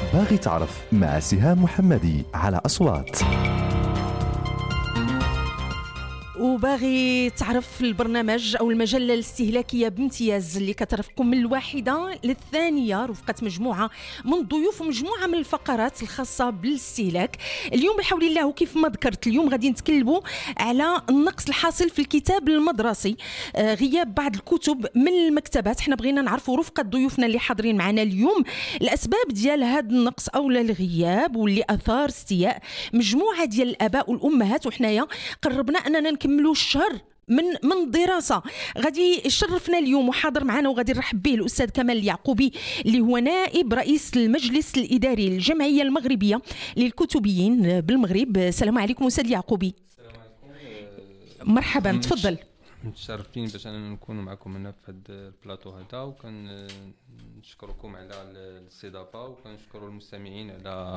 باغي تعرف مع سهام محمدي على أصوات. وباغي تعرف البرنامج أو المجلة الاستهلاكية بامتياز اللي كترافقكم من الواحدة للثانية رفقة مجموعة من الضيوف ومجموعة من الفقرات الخاصة بالاستهلاك. اليوم بحول الله وكيف ما ذكرت اليوم غادي نتكلموا على النقص الحاصل في الكتاب المدرسي، غياب بعض الكتب من المكتبات. احنا بغينا نعرفوا رفقة ضيوفنا اللي حاضرين معنا اليوم الأسباب ديال هذا النقص أو الغياب واللي أثار استياء مجموعة ديال الآباء والأمهات. وحنايا قربنا أننا نكملوا الشهر من الدراسة. غادي يشرفنا اليوم وحاضر معنا وغادي نرحب به الأستاذ كمال اليعقوبي اللي هو نائب رئيس المجلس الإداري للجمعية المغربية للكتبيين بالمغرب. السلام عليكم أستاذ اليعقوبي. السلام عليكم. مرحبا، تفضل. متشرفين باش أنا نكون معكم هنا في هذا البلاطو هذا، وكان نشكركم على الاستضافة، وكنشكروا المستمعين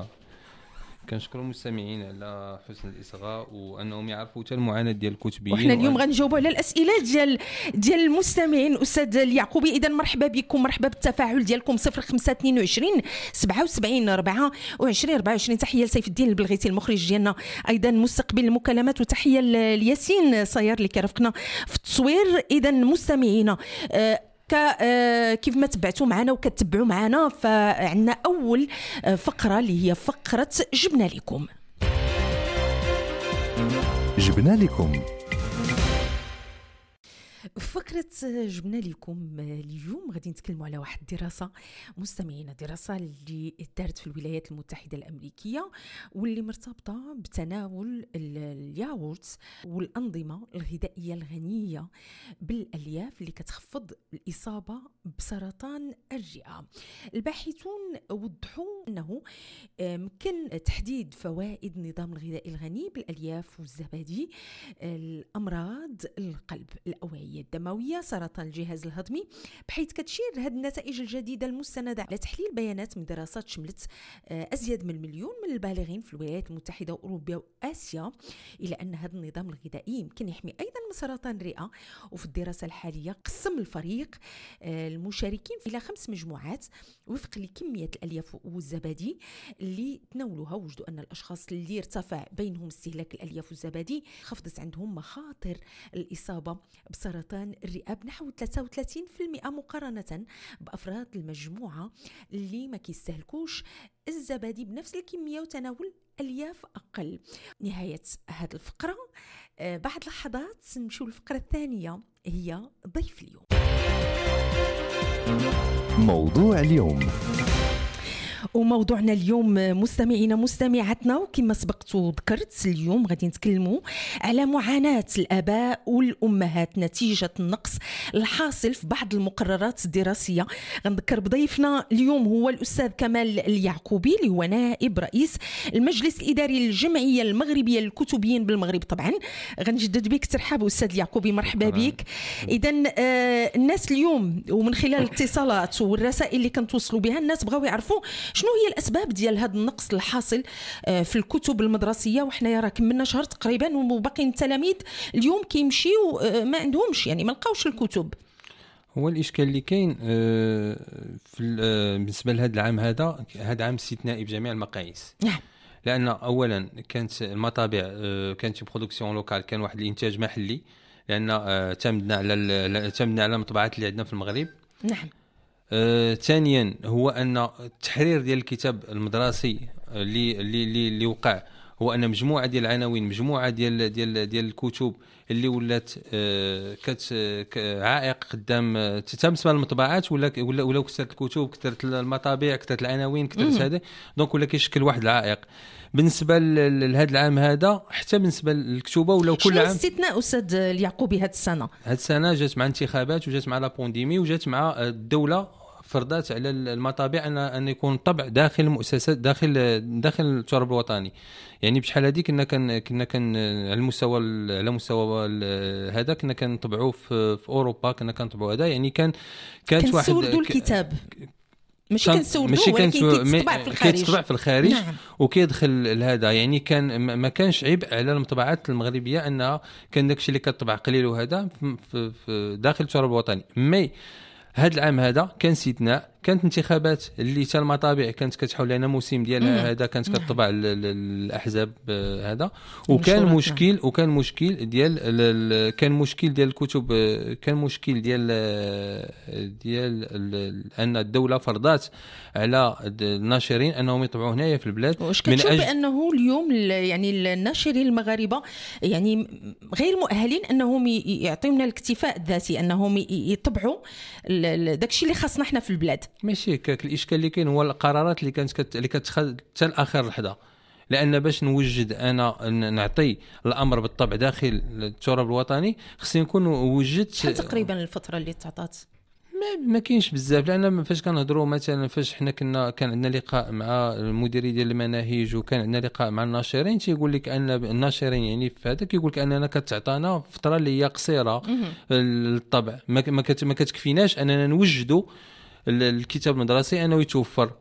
على حسن الإصغاء وأنهم يعرفوا حتى المعاناة ديال الكتبيين. وإحنا اليوم غنجاوبوا على الأسئلة ديال المستمعين. أستاذ اليعقوبي، إذا مرحبا بكم، مرحبا بالتفاعل ديالكم 0522 77 24 24. تحية لسيف الدين البلغيتي المخرج ديالنا، أيضا مستقبل المكالمات، وتحية لياسين صيار اللي كرفقنا في التصوير. إذا مستمعينا كيف ما تبعتوا معنا وكتبعوا معنا، فعندنا أول فقرة اللي هي فقرة جبنا لكم. فكرة جبنا لكم اليوم غادي نتكلموا على واحد الدراسة مستمعين، دراسة اللي دارت في الولايات المتحدة الأمريكية واللي مرتبطة بتناول الياغورت والأنظمة الغذائية الغنية بالألياف اللي كتخفض الإصابة بسرطان الرئة. الباحثون وضحوا أنه ممكن تحديد فوائد النظام الغذائي الغني بالألياف والزبادي الأمراض القلب، الأوعية الدموية، سرطان الجهاز الهضمي، بحيث كتشير هذه النتائج الجديدة المستندة على تحليل بيانات من دراسات شملت أزيد من 1,000,000 من البالغين في الولايات المتحدة وأوروبا وآسيا، إلى أن هذا النظام الغذائي يمكن يحمي أيضا من سرطان الرئة. وفي الدراسة الحالية قسم الفريق المشاركين إلى 5 مجموعات وفق لكمية الألياف والزبادي اللي تناولوها. وجدوا أن الأشخاص اللي ارتفع بينهم استهلاك الألياف والزبادي خفضت عندهم مخاطر الإصابة بسرطان الرئة بنحو 33% مقارنة بأفراد المجموعة اللي ما كيستهلكوش الزبادي بنفس الكمية وتناول ألياف أقل. نهاية هذه الفقرة بعد لحظات نمشيو للفقرة الثانية، هي ضيف اليوم. موضوع اليوم. وموضوعنا اليوم مستمعينا مستمعاتنا، وكما سبقت وذكرت اليوم غادي نتكلموا على معاناة الآباء والأمهات نتيجة النقص الحاصل في بعض المقررات الدراسية. غنذكر بضيفنا اليوم هو الأستاذ كمال اليعقوبي اللي هو نائب رئيس المجلس الإداري للجمعية المغربية للكتبيين بالمغرب. طبعا غنجدد بك ترحاب أستاذ اليعقوبي، مرحبا بك. إذا الناس اليوم ومن خلال الاتصالات والرسائل اللي كنتوصلوا بها الناس بغاو يعرفوا شنو هي الأسباب ديال هذا النقص الحاصل في الكتب المدرسية. وحنا راه كملنا شهر تقريبا وباقي التلاميذ اليوم كيمشيو ما عندهمش، يعني ما لقاوش الكتب. هو الإشكال اللي كاين بالنسبة لهذا العام، هذا عام استثنائي بجميع المقاييس. نعم. لأن أولا كانت المطابع كانت برودكسيون لوكال، كان واحد الإنتاج محلي، لأن اعتمدنا على المطبعات اللي عندنا في المغرب. نعم. ثانيا هو أن التحرير ديال الكتاب المدرسي اللي وقع هو أن مجموعة ديال العناوين، مجموعة ديال الكتب اللي ولات عائق قدام بالنسبه للمطبعات، ولا كثرت الكتب، كثرت المطابع، كثرت العناوين، كثرت هذا، دونك ولا كيشكل واحد العائق بالنسبه لهذا العام هذا. حتى بالنسبه للكتوبه ولا كل عام استثناء أستاذ اليعقوبي هذه السنة جات مع انتخابات وجات مع لا بانديمي وجات مع الدوله فرضات على المطابع أن يكون طبع داخل المؤسسات، داخل التراب الوطني. يعني بشحال هذه كنا كان على مستوى هذا كنا كنطبعوه في اوروبا، كنا كنطبعوا هذا، يعني كانت واحد كنسوردوا الكتاب ماشي كنسوردوا ولكن كيتطبع في الخارج. نعم. وكيدخل لهذا، يعني كان ما كانش عيب على المطبعات المغربيه انها كان داكشي اللي كتطبع قليل وهذا في داخل التراب الوطني. مي هذا العام هذا كان استثناء، كانت انتخابات اللي حتى المطابع كانت كتحاول لنا موسم ديالها هذا كانت كتطبع الاحزاب هذا. وكان مشكل ديال كان مشكل ديال الكتب، كان مشكل ديال ان الدوله فرضات على الناشرين انهم يطبعوا هنايا في البلاد. واش كتشوف بانه اليوم يعني الناشرين المغاربه يعني غير مؤهلين انهم يعطيونا الاكتفاء الذاتي، انهم يطبعوا داكشي اللي خاصنا احنا في البلاد؟ ماشي هكاك. الاشكال اللي كاين هو القرارات اللي كتتخذ حتى لاخر لحظه، لان باش نوجد انا نعطي الامر بالطبع داخل التراب الوطني خصني نكون وجدت. شحال تقريبا الفتره اللي تعطات؟ ما كاينش بزاف، لان فاش كنهضروا مثلا فاش حنا كان عندنا لقاء مع المديريه ديال المناهج وكان عندنا لقاء مع الناشرين تيقول لك ان الناشرين يعني في هذا كيقول لك اننا كتعطانا فتره اللي هي قصيره للطبع، ما كتكفيناش اننا نوجدوا الكتاب المدرسي انه يتوفر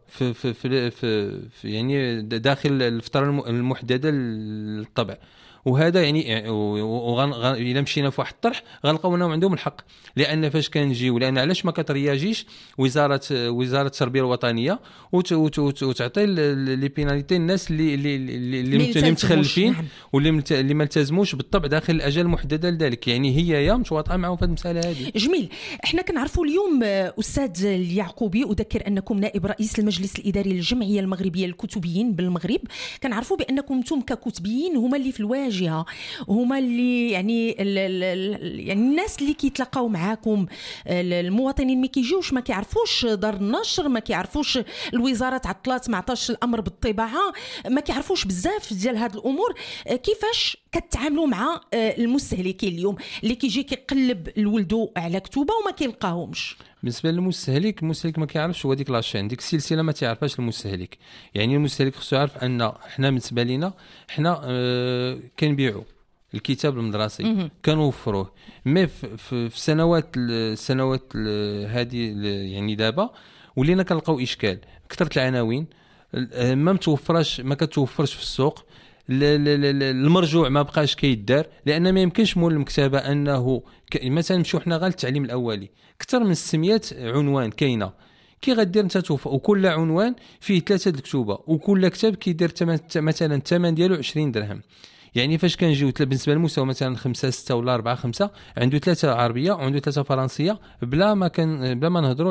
في يعني داخل الفتره المحدده للطبع. وهذا يعني الا مشينا في واحد الطرح غنلقاو انهم عندهم الحق، لان فاش كنجيو لان علاش ما كترياجيش وزاره التربيه الوطنيه وتعطي لي بيناليتي الناس اللي متخلفين واللي ما التزموش بالطبع داخل الاجال المحدده لذلك. يعني هي متواطئه معهم في المساله هذه. جميل. احنا كنعرفوا اليوم استاذ اليعقوبي، اذكر انكم نائب رئيس المجلس الاداري للجمعيه المغربيه للكتبيين بالمغرب، كنعرفوا بانكم انتم ككتبيين هما اللي في الواجهه، هما اللي يعني الناس اللي كيتلاقاو معاكم، المواطنين ما كيجيوش ما كيعرفوش دار النشر، ما كيعرفوش الوزاره عطلات ما عطاش الامر بالطباعه، ما كيعرفوش بزاف ديال هاد الامور. كيفاش كتعاملوا مع المستهلكين اليوم اللي كيجي كيقلب لولدو على كتوبه وما كيلقاهمش؟ بالنسبه للمستهلك، المستهلك ما كيعرفش هو ديك لاشين، ديك السلسله ما تعرفهاش المستهلك. يعني المستهلك خصو يعرف ان حنا بالنسبه لينا حنا كنبيعوا الكتاب المدرسي كنوفروه، مي في السنوات هذه يعني دابا ولينا كنلقاو اشكال كثرت العناوين ما كتوفرش في السوق، المرجوع ما بقاش كيدار، لان ما يمكنش مول المكتبه انه مثلا نمشيو حنا غير التعليم الاولي اكثر من 600 عنوان كاينه، كي غدير انت توفر وكل عنوان فيه 3 الكتوبه وكل كتاب كيدير مثلا الثمن ديالو 20 درهم. يعني فاش كنجيو بالنسبه للمستوى مثلا 5 6 ولا 4 5 عنده 3 عربيه وعنده 3 فرنسيه بلا ما نهضروا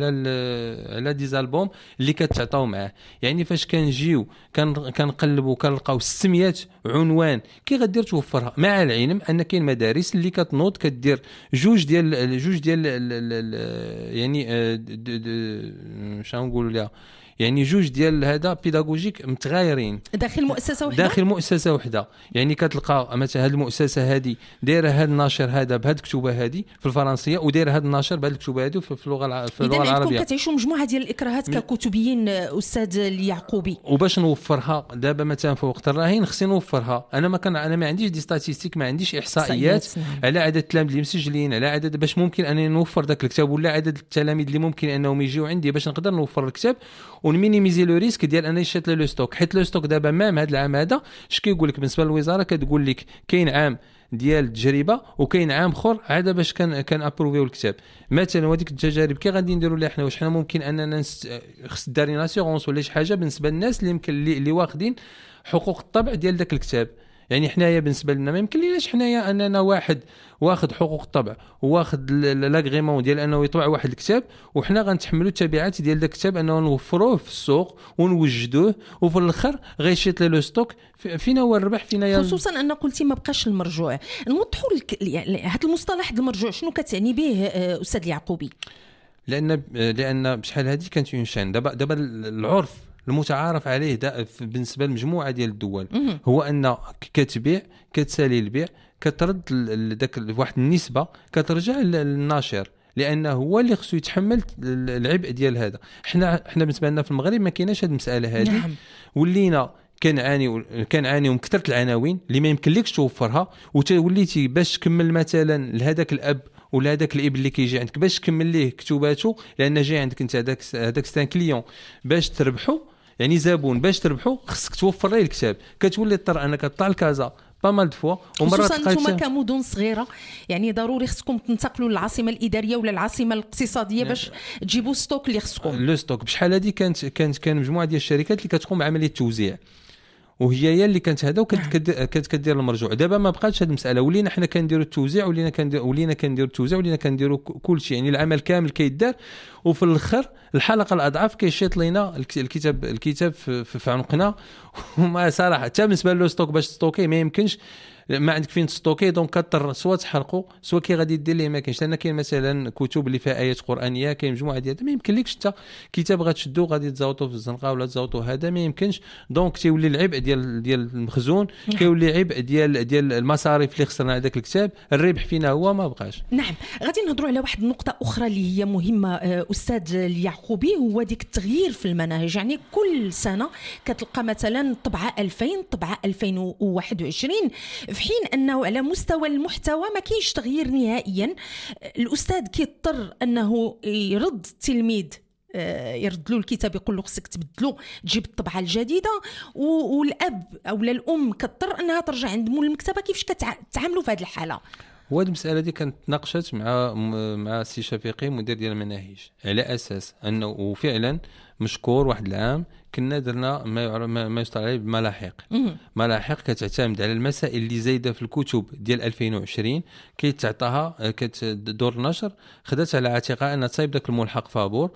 على دي زالبوم اللي كتعطاو معاه. يعني فاش كنجيو كنقلبوا كنلقاو 600 عنوان كي غدير توفرها، مع العلم ان كاين مدارس اللي كتنوض كدير جوج ديال يعني شنو نقولوا لها، يعني جوج ديال هذا بيداغوجيك متغايرين داخل مؤسسه وحده. يعني كتلقى مثلا هذه المؤسسه هذه دايره هذا الناشر هذا بهذه الكتبه هذه في الفرنسيه ودايره هذا الناشر بهذه الكتبه هذه في اللغه العربيه. إذا كتعيشوا مجموعه ديال الاكراهات ككتبيين استاذ اليعقوبي. وباش نوفرها دابا مثلا في وقت الرهين خصني نوفرها، انا ما عنديش دي ستاتيستيك، ما عنديش احصائيات على عدد التلاميذ اللي مسجلين، على عدد باش ممكن انني نوفر ذاك الكتاب ولا عدد التلاميذ اللي ممكن انهم يجيو عندي باش نقدر نوفر الكتاب ونمينيميزي لو ريسك ديال انا شات لو ستوك. حيت لو ستوك دابا مام هذا العام هذا اش كيقول لك بالنسبه للوزاره، كتقول لك كاين عام ديال التجربه وكاين عام اخر عاد باش كان ابروفيو الكتاب. مثلا هذيك التجارب كي غادي نديروا لها حنا واش حنا ممكن اننا خص داري ناسيغونس ولا شي حاجه بالنسبه للناس اللي يمكن اللي واخدين حقوق الطبع ديال داك الكتاب. يعني حنايا بالنسبه لنا ما يمكن ليناش حنايا اننا واحد واخد حقوق الطبع واخد لاغريمون ديال انه يطبع واحد الكتاب وحنا غنتحملوا التبعات ديال داك الكتاب انه نوفروه في السوق ونوجدوه وفي الاخر غيشيط لو ستوك. فينا هو الربح فينا خصوصا ان قلتي ما بقاش المرجوع. نوضحوا يعني هذا المصطلح المرجوع شنو كتعني به استاذ اليعقوبي؟ لان بشحال هذه كانت ينشان دابا العرف المتعارف عليه بالنسبه لمجموعه ديال الدول هو ان كتبيع كتسالي البيع كترد داك واحد النسبه كترجع للناشر، لانه هو اللي خصو يتحمل العبء ديال هذا. حنا بالنسبه لنا في المغرب ما كايناش هذه المساله هذه. نعم. ولينا كنعانيو من كثره العناوين اللي ما يمكن لكش توفرها، ووليتي باش تكمل مثلا لهذاك الاب ولا هذاك الابن اللي كيجي عندك باش تكمل ليه كتوباته، لان جاي عندك انت هذاك ستان كليون باش تربحوا، يعني زبون باش تربحوا خصك توفر ليه الكتاب. كتولي اضطر انك تطلع لكازا با مال دو فوا. ومرات انتم كمدن صغيره يعني ضروري خصكم تنتقلوا للعاصمه الاداريه ولا العاصمه الاقتصاديه باش تجيبوا ستوك اللي خصكم. لو ستوك بشحال هذه كان مجموعه ديال الشركات اللي كتقوم بعمليه توزيع، وهي اللي كانت هذا وكانت كدير المرجوع. دابا ما بقاتش هذه المساله، ولينا حنا كنديروا التوزيع، ولينا كنديروا كل شيء، يعني العمل كامل كيدار، وفي الاخر الحلقه الاضعاف كيشيط لينا الكتاب في عنقنا. وما صراحه حتى بالنسبه لو ستوك باش ستوكي ما يمكنش، ما عندك فين تستوكي، دونك كثر سوا تحرقوا سوا كي غادي دير ليه ما كاينش. لان كاين مثلا كتب اللي فيها ايات قرانيه، كاين مجموعه ديال ما يمكنلكش حتى كتاب غتشدو غادي تزاوطو في الزنقه ولا تزاوطو، هذا ما يمكنش. دونك تيولي العبء ديال المخزون، كيولي عبء ديال المصاريف اللي خسرنا على داك الكتاب، الربح فينا هو ما بقاش. نعم. غادي نهضروا على واحد النقطه اخرى اللي هي مهمه استاذ اليعقوبي، هو ديك التغيير في المناهج. يعني كل سنه كتلقى مثلا طبعه 2000 طبعه 2021، في حين انه على مستوى المحتوى ما كاينش تغيير نهائيا. الاستاذ كيضطر انه يرد التلميذ، يرد له الكتاب يقول له خصك تبدلو تجيب الطبعه الجديده، والاب او الام كضطر انها ترجع عند مول المكتبه. كيفاش كتعاملوا في هذه الحاله؟ وهذه المساله دي كانت تناقشت مع السي شفيقي مدير ديال المناهج، على اساس انه وفعلا مشكور واحد العام كنا درنا ما يصطلح عليه بملاحق. ملاحق كتعتمد على المسائل اللي زايده في الكتب ديال 2020 كيتعطاها دور النشر خدات على عاتقها ان تصايب داك الملحق فابور،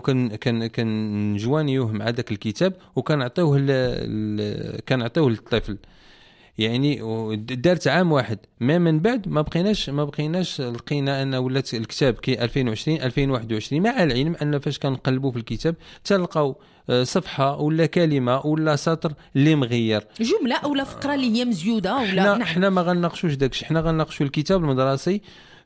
وكان نجوانيوه مع داك الكتاب وكنعطيوه للطفل. يعني دارت عام واحد، ما من بعد ما بقيناش لقينا ان ولات الكتاب كي 2020 2021، مع العلم ان فاش كنقلبوا في الكتاب تلقاو صفحه ولا كلمه ولا سطر اللي مغير، جمله اولا فقره اللي هي مزيوده ولا. حنا ما غنناقشوش داكشي، حنا غنناقشوا الكتاب المدرسي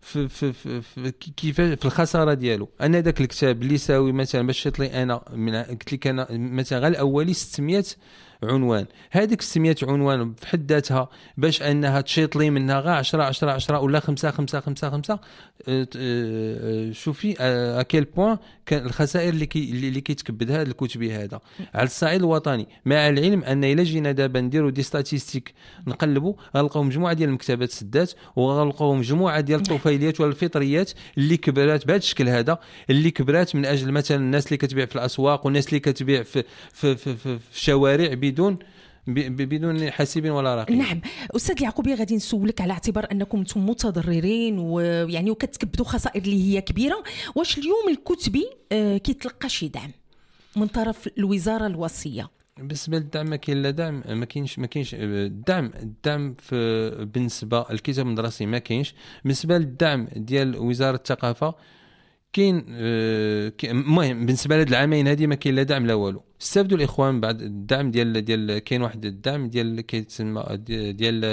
في كيفاش في الخساره ديالو. انا داك الكتاب اللي يساوي مثلا باش شيط لي انا قلت لك انا مثلا غير الاولي 600 عنوان، هذيك 600 عنوان في حد ذاتها باش انها تشيط لي منها غير 10 ولا 5 شوفي اكيل بوين كان الخسائر اللي كيتكبدها هذا الكتب هذا على الصعيد الوطني. مع العلم ان الا جينا دابا نديروا دي ستاتيستيك نقلبوا غنلقاو مجموعه ديال المكتبات سدات، وغنلقاو مجموعه ديال الطفيليات والفطريات اللي كبرات بهذا الشكل هذا، اللي كبرات من اجل مثلا الناس اللي كتبيع في الاسواق والناس اللي كتبيع في الشوارع بدون حاسبين ولا راقين. نعم. أستاذ اليعقوبي غادي نسولك على اعتبار أنكم أنتم متضررين ويعني وكتكبدوا خسائر اللي هي كبيرة، واش اليوم الكتبي كيتلقى شي دعم من طرف الوزارة الوصية؟ بالنسبه للدعم ما كاين لا دعم، ما كاينش الدعم بالنسبه للكتاب المدرسي ما كاينش. بالنسبه للدعم ديال وزاره الثقافه كاين المهم بالنسبه لهاد العامين هذه ما كاين لا دعم لا والو. استافدوا الاخوان بعد الدعم ديال كاين واحد الدعم ديال كيتسمى ديال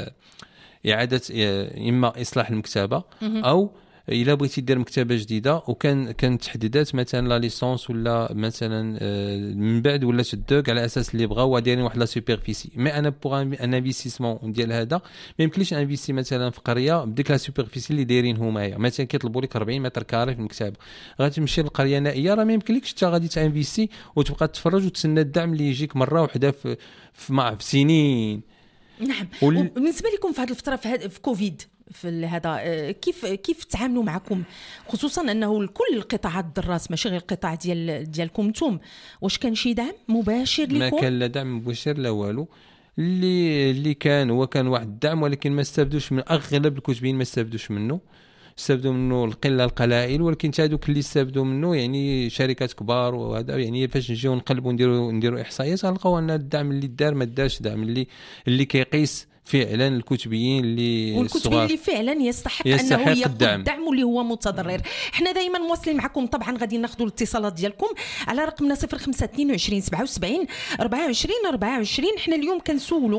اعاده اما اصلاح المكتبه او الا بغيتي دير مكتبه جديده، وكان تحديدات مثلا لا ليسونس ولا مثلا من بعد ولا الدوك على اساس اللي بغاو دايرين واحد لا سوبرفيسي. مي انا بوغ ان انفستيسمون ديال هذا ما يمكنليش انفيستي مثلا في قريه بديك لا سوبرفيسي اللي دايرين هما مثلا كيطلبوا لك 40 متر كاري في المكتبه، غتمشي للقريه نائيه راه ما يمكنلكش حتى غادي تانفيستي وتبقى تتفرج وتسنى الدعم اللي يجيك مره واحده في سنين. نعم. وبالنسبه لكم في هذه الفتره في كوفيد في هذا كيف تعاملوا معكم، خصوصا انه كل القطاعات الدراس ماشي غير القطاع ديالكم نتوما؟ واش كان شي دعم مباشر لكم؟ ما كان لا دعم مباشر لا والو. اللي كان هو كان واحد الدعم، ولكن ما استفدوش من اغلب الكتبين، ما استفدوش منه. استفدوا منه القله القلائل، ولكن حتى هذوك اللي استفدوا منه يعني شركات كبار وهذا. يعني فاش نجيو نقلبوا نديروا احصائيات غنلقاو ان الدعم اللي دار ما دارش دعم اللي كيقيس فعلا الكتبيين والكتبي اللي فعلا يستحق انه ياخذ الدعم واللي هو متضرر. احنا دائما مواصلين معكم، طبعا غادي ناخذوا الاتصالات ديالكم على رقمنا 0522 77 24 24. احنا اليوم كنسولوا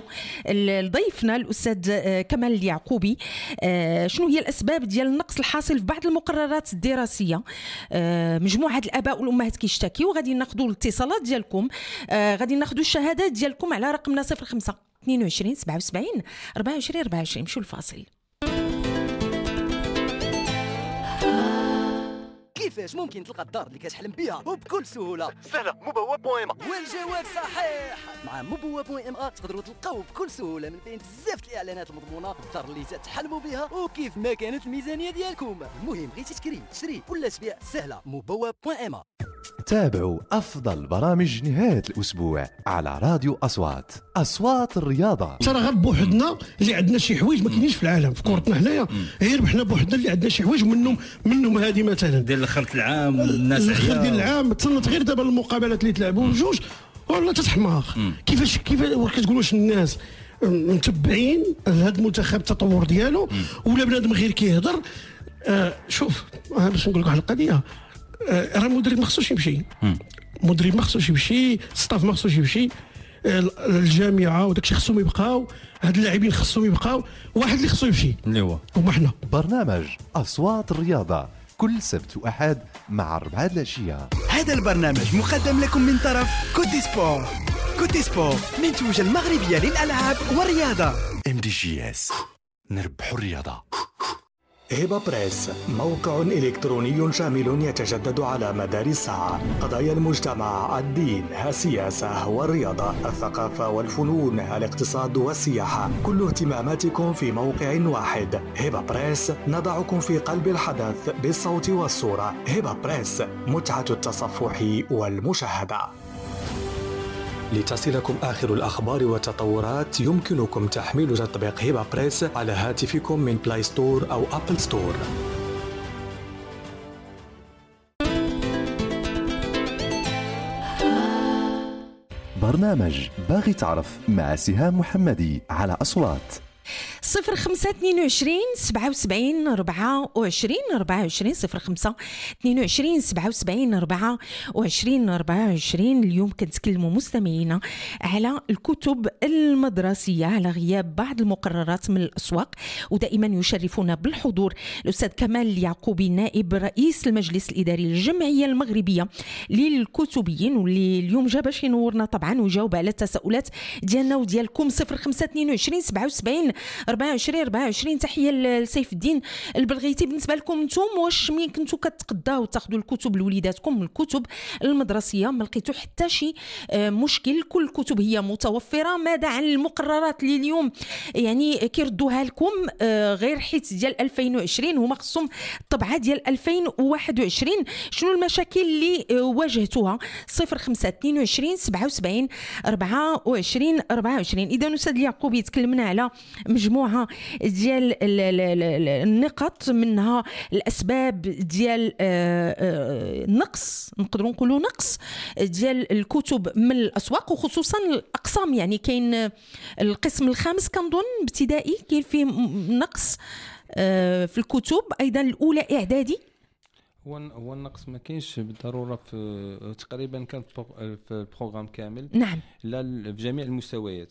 ضيفنا الاستاذ كمال اليعقوبي شنو هي الاسباب ديال النقص الحاصل في بعض المقررات الدراسيه. مجموعه الاباء والامهات كيشتكيوا، وغادي ناخذوا الاتصالات ديالكم، غادي ناخذوا الشهادات ديالكم على رقمنا 05 22 77 24 24. مشوا الفاصل. كيفاش ممكن تلقى الدار اللي كتحلم بها وبكل سهوله؟ سهله مبوه.ام. والجواب صحيح. مع مبوه.ام تقدروا تلقاو بكل سهوله من بين بزاف الاعلانات المضمونه الدار اللي تحلموا بها وكيف ما كانت الميزانيه ديالكم. المهم بغيتي تشري ولا تبيع، سهله مبوه.ام. تابعوا أفضل برامج نهاية الأسبوع على راديو أصوات الرياضة. ترى غير بوحدنا اللي عندنا شي حوايج ما كاينينش في العالم في كورتنا حنايا، غير بحنا بوحدنا اللي عندنا شي حوايج منهم هذه مثلا ديال الخرط العام والناس الخرط ديال العام. تصنت غير دابا المقابلات اللي تلعبوا بجوج والله تتحماق. كيفاش كتقولوا واش الناس متبعين هذا المنتخب التطور ديالو ولا بنادم غير كيهضر؟ شوف باش نقول لك واحد القضيه، راه المدرب ما خصوش يمشي، المدرب ما خصوش يمشي، الستاف ما خصوش يمشي، الجامعه وداك الشيء خصهم يبقاو، هاد اللاعبين خصهم يبقاو، واحد اللي خصو يمشي اللي هو هما حنا. برنامج أصوات الرياضة كل سبت وأحد مع 4 العشية. هذا البرنامج مقدم لكم من طرف كوتي سبور. كوتي سبور منتوجة المغربية للألعاب والرياضة. MDGS نربح الرياضة. هبة بريس موقع إلكتروني شامل يتجدد على مدار الساعة. قضايا المجتمع، الدين، السياسة والرياضة، الثقافة والفنون، الاقتصاد والسياحة، كل اهتماماتكم في موقع واحد. هبة بريس نضعكم في قلب الحدث بالصوت والصورة. هبة بريس متعة التصفح والمشاهدة. لتصلكم آخر الأخبار والتطورات يمكنكم تحميل تطبيق هبة بريس على هاتفكم من بلاي ستور أو أبل ستور. برنامج باغي تعرف مع سهام محمدي على أصوات. 0522 77 24 24 0522 77 24 24. اليوم كنتكلموا مستمعينا على الكتب المدرسية، على غياب بعض المقررات من الأسواق، ودائما يشرفنا بالحضور الأستاذ كمال اليعقوبي نائب رئيس المجلس الإداري للجمعية المغربية للكتبيين، واللي اليوم جا باش ينورنا طبعا ويجاوب على التساؤلات ديالنا وديالكم. 0522 77 24 24. تحيه لسيف الدين البلغيتي. بالنسبه لكم انتم، واش مين كنتو كتقداو تاخذوا الكتب لوليداتكم من الكتب المدرسيه ما لقيتو حتى شي مشكل؟ كل الكتب هي متوفره. ماذا عن المقررات اللي اليوم يعني كيردوها لكم غير حيت ديال 2020 هما خصهم الطبعه ديال 2021؟ شنو المشاكل اللي واجهتوها؟ 0522 77 24 24. اذا استاذ اليعقوبي تكلمنا على مجموعة ديال النقط، منها الأسباب ديال نقص، نقدروا نقولوا نقص ديال الكتب من الأسواق، وخصوصا الأقسام. يعني كاين القسم الخامس كنظن ابتدائي كاين فيه نقص في الكتب، أيضا الأولى إعدادي. هو النقص ما كاينش بالضروره في تقريبا كان في البروغرام كامل. نعم. لا في جميع المستويات.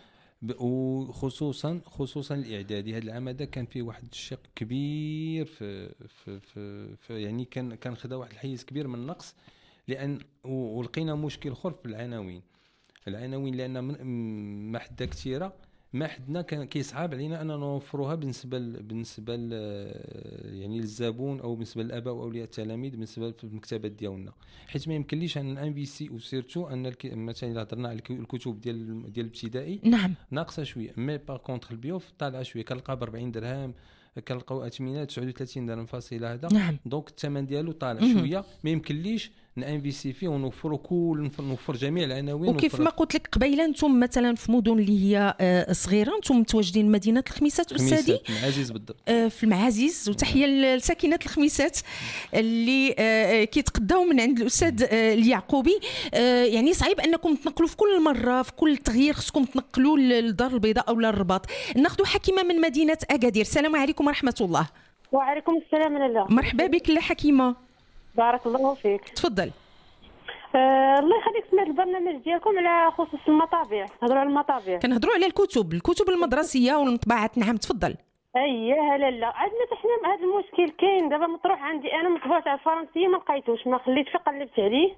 وخصوصا الاعدادي. هذا العام هذا كان فيه واحد الشق كبير في يعني كان خدا واحد الحيز كبير من النقص، لان ولقينا مشكل اخر في العناوين لان ما حدا كثيره، ما حدنا كان كيصعب علينا ان نوفروها بالنسبه يعني للزبون او بالنسبه للاباء واولياء التلاميذ بالنسبه في المكتبات ديالنا، حيت ما يمكنليش ان انفيسي وسيرتو ان مثلا الا هضرنا على الكتب ديال الابتدائي نعم ناقصه شويه، مي باغ كونطخ البيوف طالعه شويه، كنلقى ب 40 درهم، كنلقاو اثمنات 39 درهم فاصله هذا. نعم. دونك الثمن ديالو طالع شويه، ما يمكنليش نانفيسي فيه ونوفروا نوفر جميع العناوين. وكيف ما قلت لك قبيله، انتم مثلا في مدن اللي هي صغيره، انتم متواجدين مدينه الخميسات استاذي، المعازيز بالضبط، في المعازيز. وتحيه لساكنه الخميسات اللي كيتقداو من عند الاستاذ اليعقوبي. يعني صعيب انكم تنقلوا في كل مره، في كل تغيير خصكم تنقلوا للدار البيضاء او للرباط. ناخذوا حكيمه من مدينه اكادير. السلام عليكم ورحمه الله. وعليكم السلام لاله. مرحبا بك لا حكيمه. بارك الله فيك. تفضل. الله يخليك، سمعت البرنامج ديالكم على خصوص المطابع، هضروا على المطابع. كنهضروا على الكتب المدرسيه والمطبعات. نعم تفضل. اييه لا عندنا حنا هذا المشكل كاين دابا مطروح عندي انا، مطبوعات على الفرنسيه ما لقيتوش، ما خليتش قلبت عليه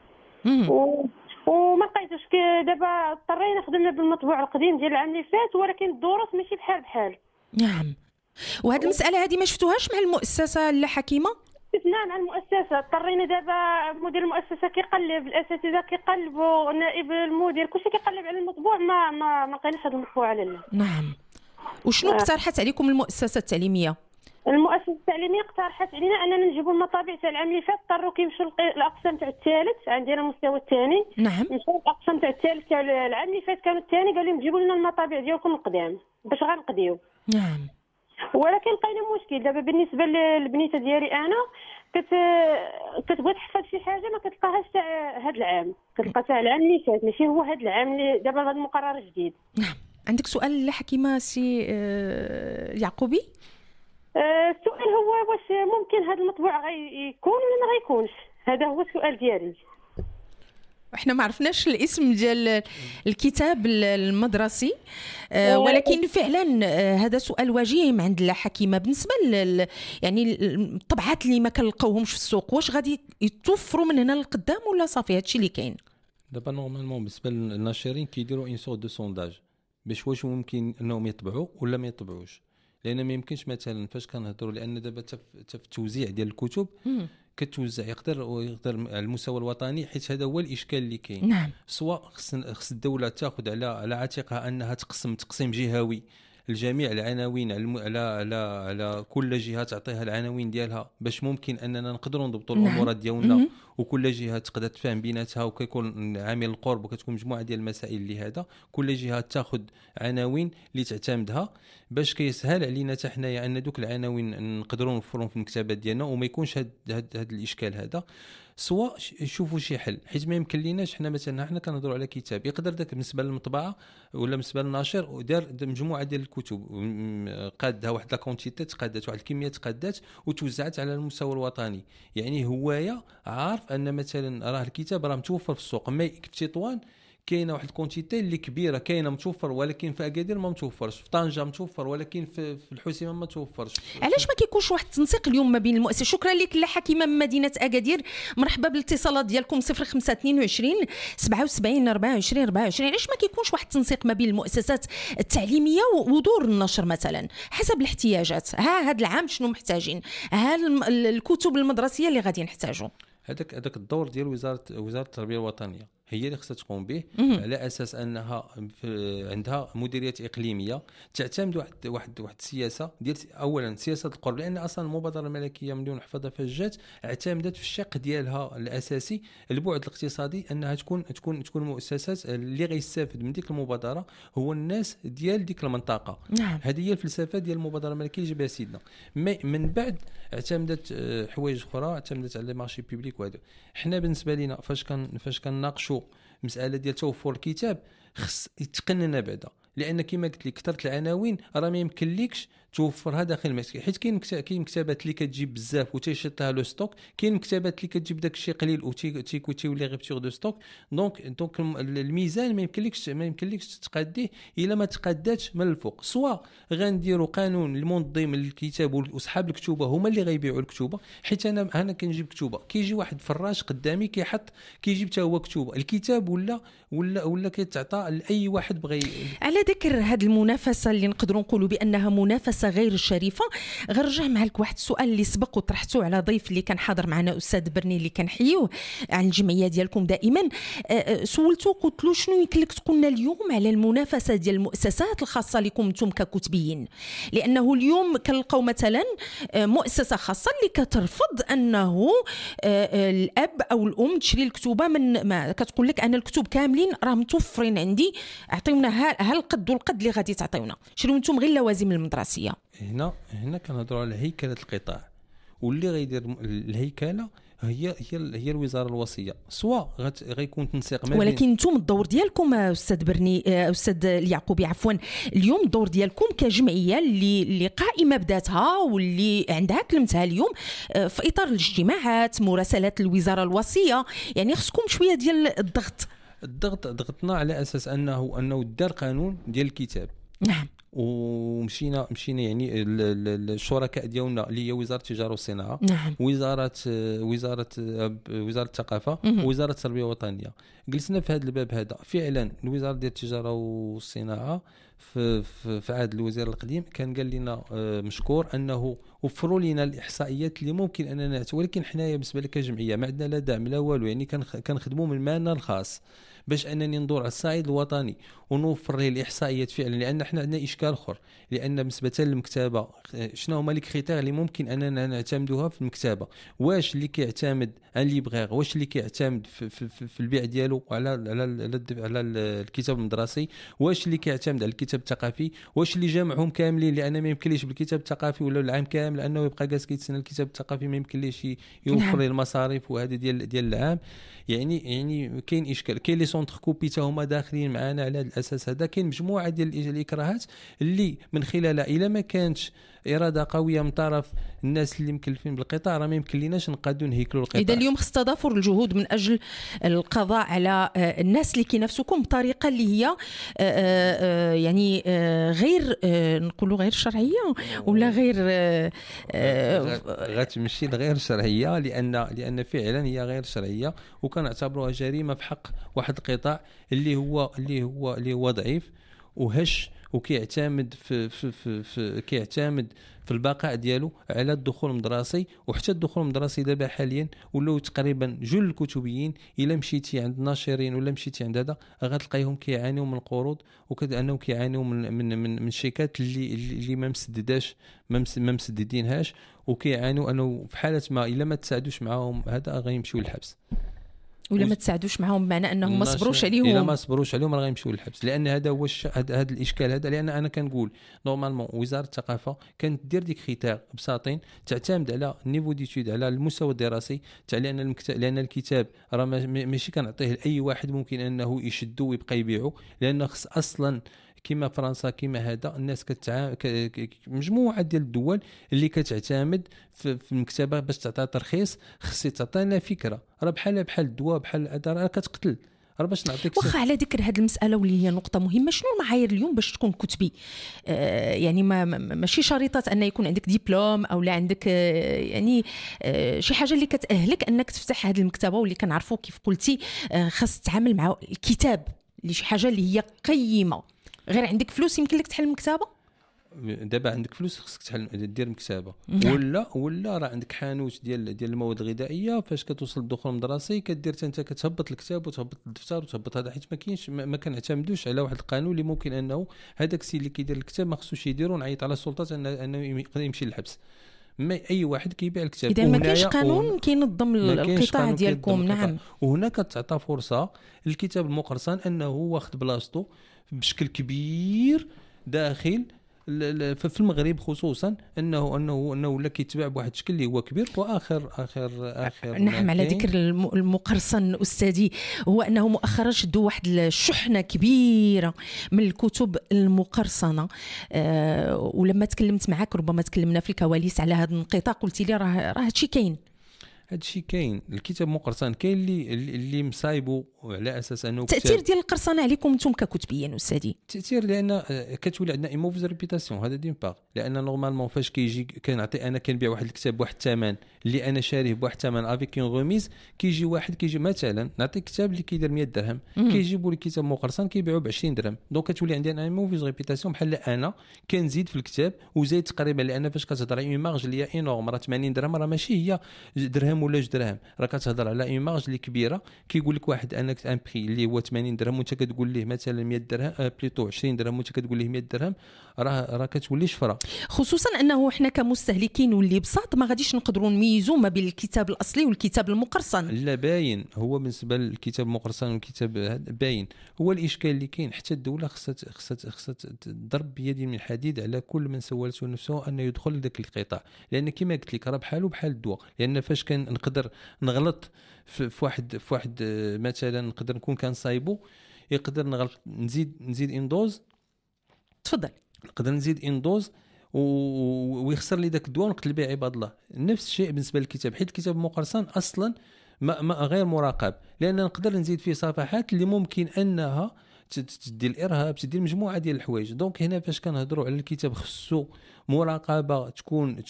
وما لقيتوش. دابا اضطرينا خدمنا بالمطبوع القديم ديال العام اللي فات، ولكن الدروس ماشي بحال. نعم. وهذه المساله هذه ما شفتوهاش مع المؤسسه لا حكيمه؟ استثناء مع المؤسسه. اضطرينا دابا مدير المؤسسه كيقلب، الاساتذه كيقلبوا، نائب المدير كلشي كيقلب على المطبوع، ما لقيناش هذا المطبوع لالا. نعم. وشنو اقترحت عليكم المؤسسه التعليميه؟ المؤسسه التعليميه اقترحت علينا اننا نجيبوا المطابع تاع العام اللي فات، اضطروا كيمشيو الاقسام تاع الثالث، عندنا المستوى الثاني. نعم. مشاو الاقسام تاع الثالث تاع العام اللي فات كانوا الثاني، قالوا لهم جيبوا لنا المطابع ديالكم القدام باش غنقضيو. نعم. ولكن لقينا مشكل دابا بالنسبه للبنيته ديالي انا، كتبغي تحفظ شي حاجه ما كتلقاهاش تاع هذا العام، كتلقى تاع العام اللي فات، ماشي هو هذا العام اللي دابا هذا المقرر الجديد. نعم. عندك سؤال لحكيمه سي يعقوبي؟ السؤال هو واش ممكن هذا المطبوع غيكون ولا ما غيكونش؟ هذا هو السؤال ديالي. احنا ما عرفناش الاسم ديال الكتاب المدرسي، ولكن فعلا هذا سؤال وجيه من عند الحكيمه. بالنسبه يعني الطبعات اللي ما كنلقاوهمش في السوق، واش غادي يتوفروا من هنا للقدام ولا صافي هادشي اللي كاين؟ دابا نورمالمون بالنسبه للناشرين كيديروا اون سورت دو سونداج باش واش ممكن انهم يطبعوا ولا ما يطبعوش، لان ما يمكنش مثلا فاش كنهضروا، لان دابا في التوزيع ديال الكتب كتوزع يقدر على المستوى الوطني، حيت هذا هو الاشكال اللي كاين. نعم. سواء خص الدوله تاخذ على عاتقها انها تقسيم جهوي الجميع العناوين على كل جهه تعطيها العناوين ديالها باش ممكن اننا نقدروا نضبطوا الامور ديالنا، وكل جهه تقدر تفهم بيناتها، وكيكون عامل القرب، وكتكون مجموعه ديال المسائل لهذا كل جهه تاخذ عناوين اللي تعتمدها باش كيسهل علينا حتى حنايا ان دوك العناوين نقدروا نوفرهم في المكتبات ديالنا وما يكونش هذا الاشكال هذا. سواء يشوفوا شي حل، حيت ما يمكن ليناش حنا مثلا حنا كنهضروا على كتاب يقدر داك بالنسبه للمطبعه ولا بالنسبه للناشر ودار مجموعه ديال الكتب قادها واحد لا كونتيتي، تقادات واحد الكميه تقادات وتوزعت على المستوى الوطني. يعني هوايه عارف ان مثلا راه الكتاب راه متوفر في السوق، ما في تطوان كاينه واحد الكونتيتي اللي كبيره كاينه متوفر، ولكن في اكادير ما متوفرش، في طنجه متوفر ولكن في الحسيمه ما توفرش. علاش ما كيكونش واحد التنسيق اليوم ما بين المؤسسات؟ شكرا لك الحكيمه من مدينه اكادير، مرحبا بالاتصالات ديالكم 0522 77 24 24. علاش ما كيكونش واحد التنسيق ما بين المؤسسات التعليميه ودور النشر مثلا حسب الاحتياجات؟ هذا العام شنو محتاجين؟ الكتب المدرسيه اللي غادي نحتاجوا، هذاك الدور ديال وزاره التربيه الوطنيه هي اللي خصها تقوم به، على اساس انها عندها مديريات اقليميه تعتمد واحد السياسه ديال اولا سياسه القرب، لان اصلا المبادره الملكيه مليون نحفظها فجات اعتمدت في الشق ديالها الاساسي البعد الاقتصادي، انها تكون مؤسسات اللي غيستافد من ديك المبادره هو الناس ديال ديك المنطقه. نعم. هذه هي الفلسفه ديال المبادره الملكيه اللي جابها سيدنا. من بعد اعتمدت حوايج اخرى، اعتمدت على مارشي بيبليك وهذا. حنا بالنسبه لنا فاش كنناقشوا مساله ديال توفر الكتاب خص يتقنن بعدا، لان كما قلت لك كثرت العناوين راه ما يمكن لكش توفرها داخل المسكن، حيت كاين مكتبات اللي كتجيب بزاف وتيشط لها لو ستوك، كاين مكتبات اللي كتجيب داك الشيء قليل وتيولي غيبتور دو ستوك. دونك الميزان ما يمكنلكش تقاديه الا ما تقاداتش من الفوق. سواء غنديروا قانون المنظم للكتاب واصحاب الكتوبه هما اللي غيبيعوا الكتوبه، حيت انا كنجيب كتوبه كيجي واحد فراش قدامي كيجيب حتى هو كتوبه، الكتاب ولا كيتعطى لاي واحد بغى. على ذكر هذه المنافسه اللي نقدروا نقولوا بانها منافسه غير شريفه، غنرجع معك واحد السؤال اللي سبق وطرحته على ضيف اللي كان حاضر معنا استاذ برني اللي كنحيوه عن الجمعيه ديالكم دائما. سولته قلت له شنو يمكن لك تقولنا اليوم على المنافسه ديال المؤسسات الخاصه لكم انتم ككتبيين؟ لانه اليوم كنلقاو مثلا مؤسسه خاصه اللي كترفض انه الاب او الام تشري الكتوبه من ما كتقول لك انا الكتب كاملين راه متوفرين عندي، اعطيونا هالقد والقد اللي غادي تعطيونا، شنو انتم غير اللوازم المدرسيه. هنا كنهضروا على هيكله القطاع، واللي غيدير الهيكله هي الوزاره الوصيه، سواء غيكون تنسيق ما بين. ولكن انتم الدور ديالكم استاذ برني استاذ اليعقوبي عفوا، اليوم الدور ديالكم كجمعيه اللي قائمه بذاتها واللي عندها كلمتها اليوم في اطار الاجتماعات مراسلات الوزاره الوصيه، يعني خصكم شويه ديال الضغط. ضغطنا على اساس انه دار قانون ديال الكتاب نعم. ومشينا يعني الشركاء ديالنا اللي هي وزاره التجاره والصناعه، نعم. وزاره الثقافه، وزاره التربيه الوطنيه، جلسنا في هذا الباب هذا. فعلا الوزاره ديال التجاره والصناعه في عهد الوزير القديم كان قال لنا مشكور انه وفروا لنا الاحصائيات اللي ممكن اننا نعتمد، ولكن حنايا بالنسبه لك كجمعيه ما عندنا لا دعم لا والو، يعني كنخدموا من مالنا الخاص باش انني ندور على الصعيد الوطني ونوفر له الاحصائيات فعلا. لان احنا عندنا اشكال اخر، لان بالنسبه للمكتبه شنو هما لي كريتير اللي ممكن اننا نعتمدوها في المكتبه؟ واش اللي كيعتمد على ليبغير، واش اللي كيعتمد في البيع ديالو على الكتاب المدرسي، واش اللي كيعتمد على الكتاب الثقافي، واش اللي جامعهم كاملين، لان ما يمكنليش بالكتاب الثقافي ولا العام كامل لانه يبقى جالس كيتسنى الكتاب الثقافي، ما يمكنليش يوفر لي المصاريف وهذه ديال العام. يعني كاين اشكال. كاين لي سونتر كوبي تا هما داخلين معنا على هذا الاساس هذا. كاين مجموعه ديال الاكراهات اللي من خلالها الا ما كانتش اراده قويه من طرف الناس اللي مكلفين بالقطاع راه ما يمكن ليناش نقادوا نهيكلوا القطاع. اذا اليوم خص تضافر الجهود من اجل القضاء على الناس اللي كينافسوكم بطريقه اللي هي يعني غير نقولوا غير شرعيه ولا غير غتمشي لغير شرعيه، لان فعلا هي غير شرعيه وكنعتبروها جريمه في حق واحد القطاع اللي هو ضعيف وهش وكيعتمد كيعتمد في البقاء ديالو على الدخول المدرسي. وحتى الدخول المدرسي دابا حاليا ولاو تقريبا جل الكتبيين الا مشيتي عند ناشرين ولا مشيتي عند هذا غتلقايهم كيعانيوا من القروض وكانهم كيعانيوا من الشيكات اللي ما مسددينهاش، وكيعانوا انه في حاله ما الا ما تساعدوش معاهم هذا غيمشيو للحبس ولا ما تساعدوش معهم بمعنى انهم ما صبروش عليهم. الا ما صبروش عليهم راه غيمشيو للحبس. لان هذا هو هذا الاشكال هذا. لان انا كنقول نورمالمون وزاره الثقافه كانت دير ديك كريتير بساطين تعتمد على النيفو ديتود على المستوى الدراسي تاع لان الكتاب راه ماشي كنعطيه لاي واحد ممكن انه يشدو ويبقى يبيعو، لان خص اصلا كما فرنسا كما هذا الناس مجموعه ديال الدول اللي كتعتمد في المكتبه باش تعطي ترخيص خص تعطينا فكره. راه بحال الدواء بحال الاداره راه كتقتل. راه باش نعطيك واخا على ذكر هذه المساله واللي هي نقطه مهمه، شنو المعايير اليوم باش تكون كتبي؟ يعني ماشي شريطه ان يكون عندك دبلوم او لا عندك يعني شي حاجه اللي كتاهلك انك تفتح هذه المكتبه، واللي كنعرفوا كيف قلتي خاص تتعامل مع الكتاب اللي شي حاجه اللي هي قيمه. غير عندك فلوس يمكن لك تحل مكتبه. دابا عندك فلوس خصك دير مكتبه ولا راه عندك حانوت ديال المواد الغذائيه. فاش كتوصل الدخول المدرسي كدير انت كتهبط الكتاب وتهبط الدفتر وتهبط هذا، حيت ما كاينش ما كنعتمدوش على واحد القانون اللي ممكن انه هذاك السيد اللي كيدير الكتاب ما خصوش يديروا. نعيط على السلطات انه يقدر يمشي للحبس. ما اي واحد كيبيع الكتاب اذا ما كاينش قانون كينظم القطاع ديالكم. نعم. وهنا كتعطى فرصه للكتاب المقرصن انه واخد بلاصتو بشكل كبير داخل في المغرب، خصوصا انه ولا كيتباع بواحد الشكل اللي هو كبير. واخر نعم. على ذكر المقرصن استاذي، هو انه مؤخرا شدوا واحد الشحنه كبيره من الكتب المقرصنه. ولما تكلمت معك ربما تكلمنا في الكواليس على هذا الانقطاع، قلت لي راه هادشي كاين. هادشي كاين. الكتاب مقرصن كاين اللي مصايبو على اساس انه التاثير ديال القرصنه عليكم انتم ككتبيين استاذي. التاثير لان كتولي عندنا موفز ريبيتاسيون. هذا دين باغ. لان نورمالمون فاش كيجي كنعطي انا كنبيع واحد الكتاب بواحد الثمن اللي انا شاريه بواحد الثمن افيك اون غوميز، كيجي واحد كيجي مثلا نعطي كتاب اللي كيدير 100 درهم كيجيبوا لي كتاب مقرصن كيبيعوا ب 20 درهم. دونك كتولي عندي انا موفز ريبيتاسيون. بحال انا كنزيد في الكتاب وزيد تقريبا، لان فاش كتهضر اون مارج اللي هي انورم، راه 80 درهم راه ماشي هي درهم ولا 2 درهم، راه كتهضر على اون مارج اللي كبيره. كيقول لك واحد انك ان بري اللي هو 80 درهم وانت كتقول ليه مثلا 100 درهم بليتو 20 درهم وانت كتقول ليه 100 درهم، راه كتولي شفره. خصوصا انه احنا كمستهلكين واللي بساط ما غاديش نقدروا نميزوا ما بين الكتاب الاصلي والكتاب المقرصن. لا باين. هو بالنسبه للكتاب المقرصن والكتاب باين. هو الاشكال اللي كاين حتى الدوله خصها تضرب بيد من الحديد على كل من سولته نفسه انه يدخل لذاك القطاع. لان كما قلت لك راه بحاله بحال الدواء. لان فاش كان نقدر نغلط في واحد مثلا نقدر نكون كنصايبو، يقدر نغلط نزيد اندوز. تفضل. نقدر نزيد اندوز ويخسر لي داك الدواء ونقتل به عباد الله. نفس الشيء بالنسبه للكتاب، حيت الكتاب المقرصن اصلا ما غير مراقب. لان نقدر نزيد فيه صفحات اللي ممكن انها تدي الارهاب، تدي مجموعه ديال الحوايج. دونك هنا فاش كنهضروا على الكتاب خصو مراقبه تكون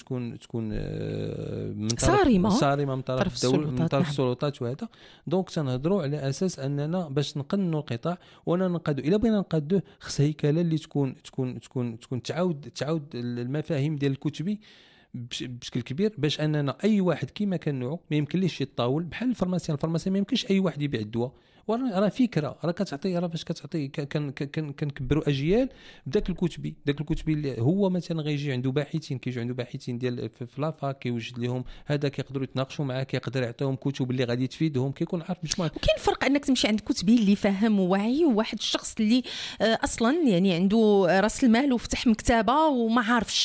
صارمه من طرف الدوله، من طرف السلطات وهذا. دونك تنهضروا على اساس اننا باش نقننوا القطاع وانا نقادو، الا بغينا نقادوه خص هيكله اللي تكون تعاود المفاهيم ديال الكتبي بشكل كبير، باش اننا اي واحد كيما كان نوعه ما يمكنليش يتطاول بحال الفارماسيان ما يمكنش اي واحد يبيع الدواء. راه فكره راه كتعطي، راه فاش كتعطي كنكبروا اجيال بداك الكتبي. داك الكتبي اللي هو مثلا غيجي عنده باحثين، كيجي عنده باحثين ديال في لافاك، كيوجد لهم هذا، كيقدروا يتناقشوا معاه، كيقدر يعطيهم كتب اللي غادي تفيدهم، كيكون عارف مش مهم. وكاين فرق انك تمشي عند كتبي اللي فاهم وواعي، وواحد الشخص اللي اصلا يعني عنده راس المال وفتح مكتبه وما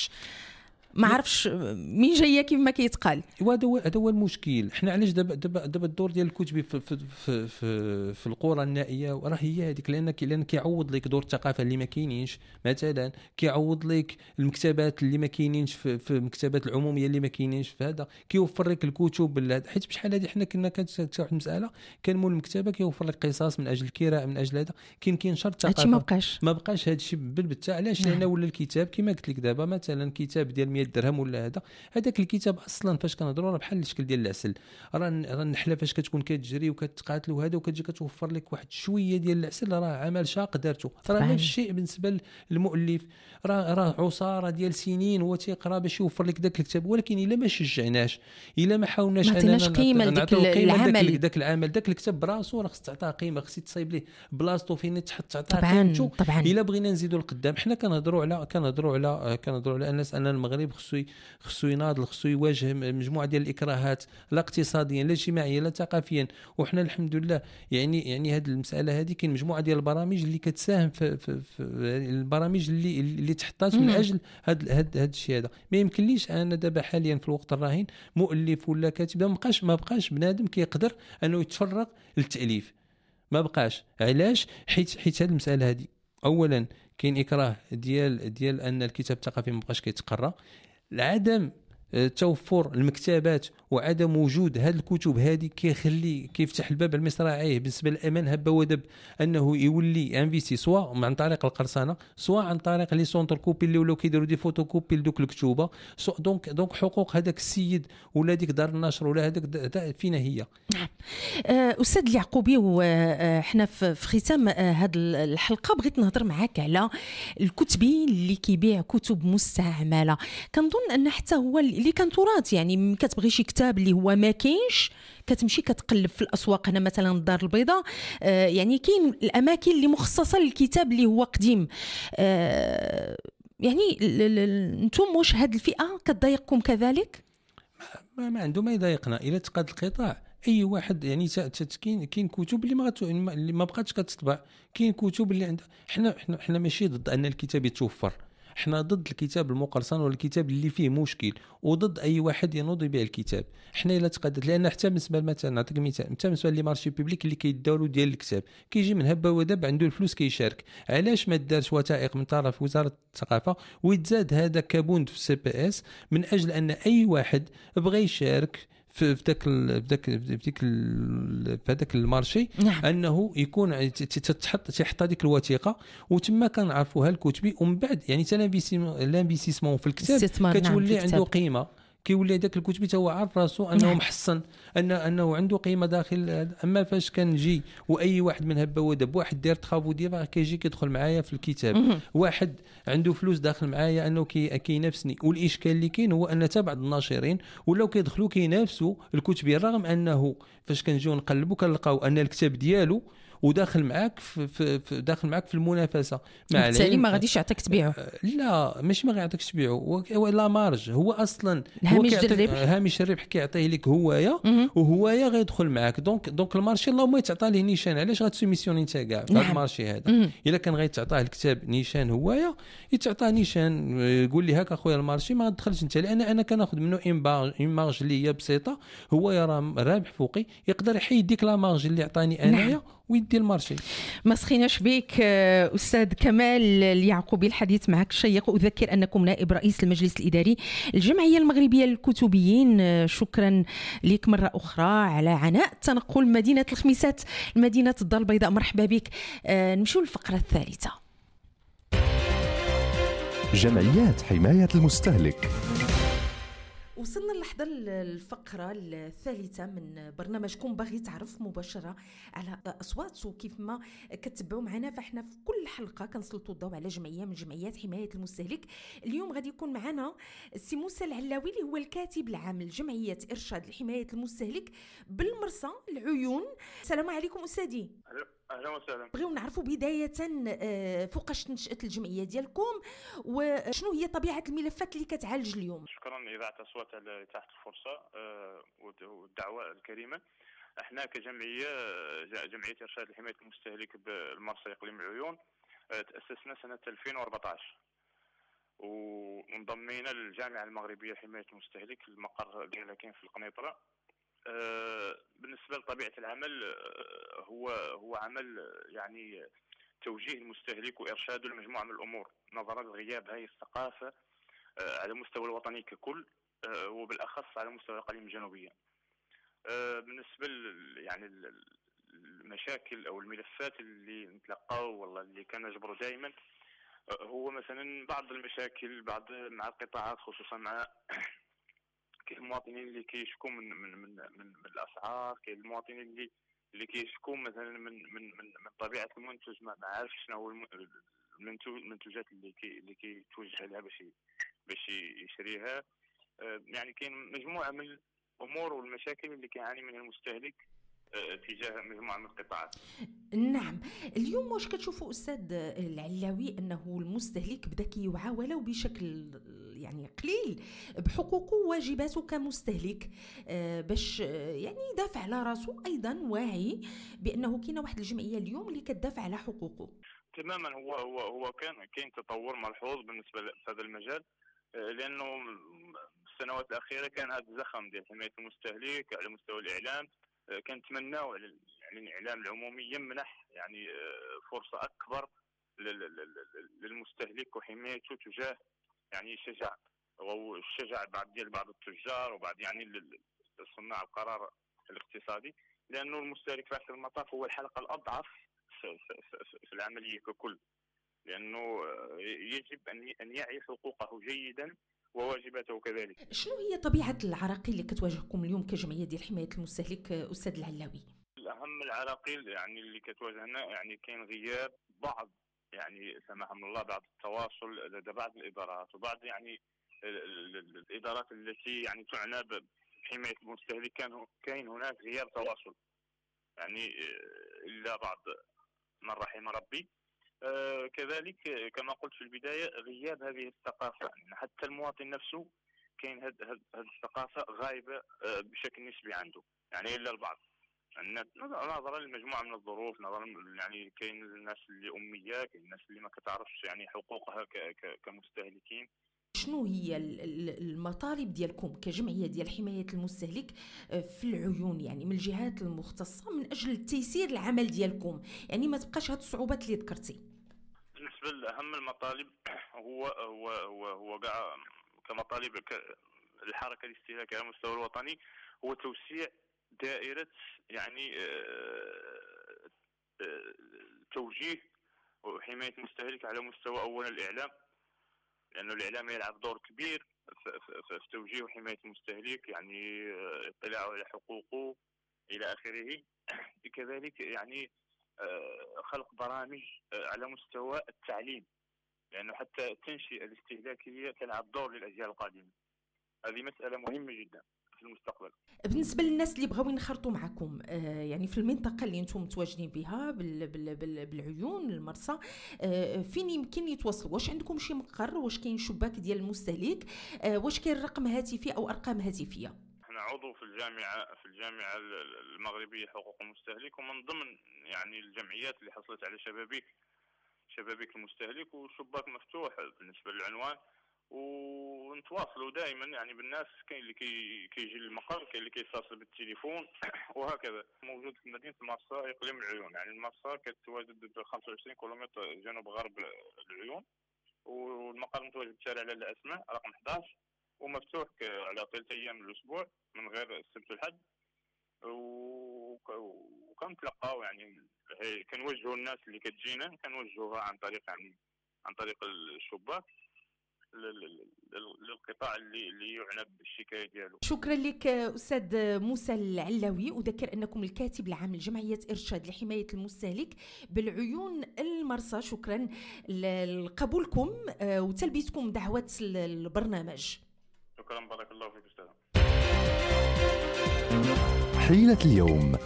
عارفش مين جايه كيف ما كيتقال. هذا هو المشكل. حنا علاش دابا الدور ديال الكتبي في القرى النائيه راه هي هذيك، لان كيعوض لك دور الثقافه اللي ما كاينينش، مثلا كيعوض لك المكتبات اللي ما كاينينش في المكتبات العموميه اللي ما كاينينش في هذا، كيوفر لك الكتب. حيت بشحال هذه حنا كنا كانت واحد المساله، كان مول المكتبه كيوفر لك قصص من اجل الكراء، من اجل هذا. كاين شرط ثقافه، هادشي ما بقاش هادشي بالبتة. علاش؟ لان ولا الكتاب كما قلت لك دابا، مثلا كتاب ديال 100 درهم ولا هذاك الكتاب اصلا فاش كنهضروا راه بحال الشكل ديال العسل. راه النحله فاش كتكون كتجري وكتقاتل وهذا، وكتجي كتوفر لك واحد شويه ديال العسل، راه عمل شاق دارته. راه نفس الشيء بالنسبه للمؤلف، راه عصاره ديال سنين هو تيقرا باش يوفر لك داك الكتاب. ولكن الا ما شجعناش، الا ما حاولناش اننا قيمه لداك العمل، داك الكتاب براسو راه خص تعطيه قيمه، خص تصايب ليه بلاصتو فين تحط تعطيه قيمته. الا بغينا نزيدوا لقدام، حنا كنهضروا على الناس ان المغرب خصو يناضل، خصو يواجه مجموعه ديال الاكراهات، لا اقتصاديا لا اجتماعيا لا ثقافيا. وحنا الحمد لله يعني هذه المساله هذه كاين مجموعه ديال البرامج اللي كتساهم في البرامج اللي تحطات من اجل هذا الشيء هذا. ما يمكنليش انا دابا حاليا في الوقت الراهن مؤلف ولا كاتب ما بقاش بنادم كيقدر انه يتفرغ للتاليف، ما بقاش. علاش؟ حيت هذه المساله هذه اولا كاين اكراه ديال ان الكتاب الثقافي ما بقاش كيتقرا، عدم توفر المكتبات وعدم وجود هذه الكتب هذه كيفتح الباب المصراعيه بالنسبه للامان هبه ودب انه يولي انفيستي، سواء عن طريق القرصنه، سواء عن طريق لي سونتر كوبي اللي ولاو كيديروا دي فوتوكوبي لدوك الكتوبه. دونك حقوق هذاك السيد ولا ديك دار النشر ولا هذاك فينا هي. نعم. استاذ اليعقوبي، وحنا في ختام هذه الحلقه بغيت نهضر معاك على الكتبي اللي كيبيع كتب مستعمله. كنظن ان حتى هو اللي كان تراث، يعني كتبغي شي كتاب اللي هو ما كاينش كتمشي كتقلب في الاسواق. هنا مثلا الدار البيضاء يعني كاين الاماكن اللي مخصصه للكتاب اللي هو قديم. يعني انتم واش هذه الفئه كتضايقكم كذلك؟ ما عنده ما يضايقنا الى تقاد القطاع. اي واحد يعني كاين كتب اللي ما بقاتش كتطبع، كاين كتب اللي عندها. حنا ماشي ضد ان الكتاب يتوفر، احنا ضد الكتاب المقرصن ولا الكتاب اللي فيه مشكل، وضد اي واحد ينوض يبيع الكتاب. حنا الا تقدت، لان حتى بالنسبه مثلا نعطيك مثال، حتى بالنسبه لي مارشي بوبليك اللي كيداولوا ديال الكتاب، كيجي من هبه ودب عنده الفلوس كيشارك. علاش ما دارش وثائق من طرف وزاره الثقافه ويتزاد هذا كابوند في السي بي اس من اجل ان اي واحد بغى يشارك في هذاك المارشي؟ نعم. انه يكون تحط هذيك الوثيقه وتما كنعرفوها الكتبي، ومن بعد يعني حتى الانفستيسمون في الكتاب كتولي نعم عنده قيمه، كيولي هذاك الكتبي هو عارف راسو انه نعم محصن، انه عنده قيمه داخل. اما فاش كنجي واي واحد من هبه ودب، واحد داير تخافو ديال كيجي كيدخل معايا في الكتاب، واحد عنده فلوس داخل معايا انه كينافسني. والاشكال اللي كاين هو ان حتى بعض الناشرين ولاو كيدخلوا كينافسوا الكتبي، رغم انه فاش كنجيو نقلبوا كنلقاو ان الكتاب ديالو وداخل معاك في المنافسه، بالتالي ما غاديش يعطيك تبيعه. لا ماشي ما غيعطيكش تبيعه، لا مارج هو اصلا هامش الربح كيعطيه لك هوايه، وهوايه غيدخل معاك. دونك المارشي اللهم يتعطى ليه نيشان. علاش غتسوميسيوني انت كاع في هذا المارشي هذا؟ الا كان غيتعطاه الكتاب نيشان هوايه، يتعطى نيشان، يقول لي هاك اخويا المارشي ما تدخلش انت، لان انا كناخذ منه ايماج اللي هي بسيطه، هو يرى رابح فوقي، يقدر يحيد ديك لا مارج اللي عطاني انايا ويدي المارشي. ما سخيناش بك أستاذ كمال اليعقوبي، الحديث معك شيق. أذكر أنكم نائب رئيس المجلس الإداري الجمعية المغربية للكتبيين. شكرا لك مرة أخرى على عناء تنقل مدينة الخميسات لمدينة الدار البيضاء. مرحبا بك. نمشيو للفقرة الثالثة، جمعيات حماية المستهلك. وصلنا للحظة الفقرة الثالثة من برنامجكم باغي تعرف، مباشرة على أصوات. وكيف ما كتبعوا معنا فإحنا في كل حلقة كنسلطوا الضوء على جمعية من جمعيات حماية المستهلك. اليوم غادي يكون معنا السي موسى العلاوي اللي هو الكاتب العام لجمعية إرشاد لحماية المستهلك بالمرصى العيون. السلام عليكم أستاذي. اهلا وسهلا. بغيو نعرفوا بدايه فوقاش نشأت الجمعيه ديالكم وشنو هي طبيعه الملفات اللي كتعالج اليوم. شكرا اذاعه اصوات على اتاحه الفرصه والدعوه الكريمه. احنا كجمعيه جمعيه ارشاد لحمايه المستهلك بالمرصى اقليم العيون تاسسنا سنه 2014 وانضمينا للجامعه المغربيه لحمايه المستهلك. المقر ديالها كاين في القنيطره. بالنسبه لطبيعه العمل هو عمل يعني توجيه المستهلك وارشاده لمجموعه من الامور نظرا لغياب هذه الثقافه على المستوى الوطني ككل وبالاخص على مستوى الاقاليم الجنوبيه. بالنسبه يعني المشاكل او الملفات اللي نتلقاو والله اللي كنجبروا دائما هو مثلا بعض المشاكل مع القطاعات، خصوصا مع كاين المواطنين اللي كيشكوا من الاسعار، كاين المواطنين اللي كيشكوا مثلا من طبيعه المنتج، ما عارفش شنو هو المنتوجات اللي كيتوجه لها باش يشريها. يعني كاين مجموعه من الامور والمشاكل اللي كيعاني منها المستهلك تجاه مجموعه من القطاعات. نعم. اليوم واش كتشوفوا استاذ العلاوي انه المستهلك بدا كيوعى ولو بشكل يعني قليل بحقوقه وواجباته كمستهلك باش يعني يدافع على راسه، ايضا واعي بانه كاينه واحد الجمعيه اليوم اللي كتدافع على حقوقه؟ تماما. هو كاين تطور ملحوظ بالنسبه لهذا المجال، لانه السنوات الاخيره كان هذا الزخم ديال حمايه المستهلك على مستوى الاعلام. كنتمناو يعني الاعلام العمومي يمنح يعني فرصه اكبر للمستهلك وحمايته تجاه يعني الشجع بعض التجار وبعض يعني صناع القرار الاقتصادي، لانه المستهلك في اخر المطاف هو الحلقه الاضعف في العمليه ككل، لانه يجب ان يعي حقوقه جيدا وواجباته كذلك. شنو هي طبيعه العراقيل اللي كتواجهكم اليوم كجمعيه ديال حمايه المستهلك استاذ العلاوي؟ اهم العراقيل يعني اللي كتواجهنا يعني كاين غياب بعض يعني سماحهم الله بعض التواصل لدى بعض الادارات وبعض يعني الادارات التي يعني تعنى بحمايه المستهلك. كاين هناك غياب تواصل يعني الا بعض من رحم ربي. كذلك كما قلت في البدايه غياب هذه الثقافه، يعني حتى المواطن نفسه كاين هذه الثقافه غايبه بشكل نسبي عنده، يعني الا البعض نظرا لمجموعه من الظروف، نظرا يعني كاين الناس اللي اميه، كاين الناس اللي ما كتعرفش يعني حقوقها كمستهلكين. شنو هي المطالب ديالكم كجمعيه ديال حمايه المستهلك في العيون، يعني من الجهات المختصه من اجل تيسير العمل ديالكم، يعني ما تبقاش هاد الصعوبات اللي ذكرتي؟ بالنسبه لاهم المطالب هو كاع كمطالب الحركه الاستهلاكيه على المستوى الوطني هو توسيع دائره يعني توجيه وحمايه المستهلك على مستوى اولا الاعلام، لأنه الإعلام يلعب دور كبير في توجيه وحماية المستهلك، يعني اطلاعه على حقوقه إلى آخره. كذلك يعني خلق برامج على مستوى التعليم، لأنه حتى التنشئة الاستهلاكية تلعب دور للأجيال القادمة. هذه مسألة مهمة جدا في المستقبل. بالنسبه للناس اللي بغاو ينخرطوا معكم يعني في المنطقه اللي انتم متواجدين بها بالعيون المرصى، فين يمكن يتواصلوا؟ واش عندكم شي مقر؟ واش كاين شباك ديال المستهلك؟ واش كاين رقم هاتفي او ارقام هاتفيه؟ احنا عضو في الجامعه المغربيه حقوق المستهلك، ومن ضمن يعني الجمعيات اللي حصلت على شبابيك المستهلك، وشباك مفتوح بالنسبه للعنوان ونتواصلوا دائما يعني بالناس. كاين اللي كيجي للمقر، كاين اللي كيتصل بالتليفون وهكذا. موجود في مدينه المرسى اقليم العيون. يعني المرسى كتواجد ب 25 كيلومتر جنوب غرب العيون، والمقر متواجد في شارع لاله اسماء رقم 11، ومفتوح على 3 ايام من الاسبوع من غير السبت والحد. وكنتلقاو يعني كنوجهوا الناس اللي كتجينا كنوجهوها عن طريق الشباك للقطاع اللي يعنى بالشكايه ديالو. شكرا لك استاذ موسى العلاوي. اذكر انكم الكاتب العام لجمعيه ارشاد لحمايه المستهلك بالعيون المرسى. شكرا لقبولكم وتلبيتكم دعوه البرنامج. شكرا، بارك الله فيك استاذ. حيلة اليوم.